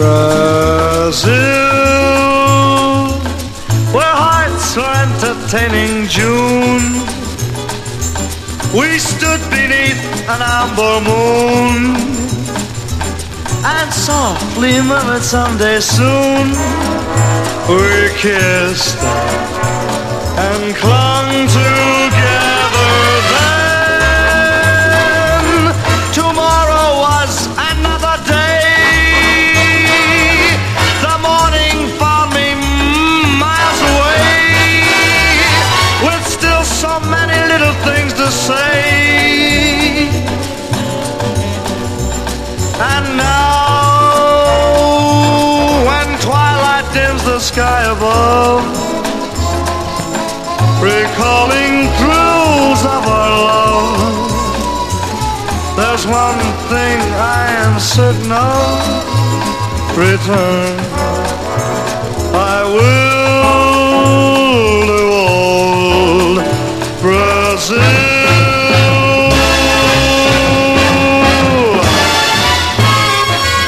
Brazil, where hearts are entertaining June. We stood beneath an amber moon and softly murmured someday soon. We kissed and clung together then. Tomorrow was another day. The morning found me miles away, with still so many little things to say. And now, when twilight dims the sky above, recalling thrills of our love, there's one thing I am certain of: return I will to old Brazil.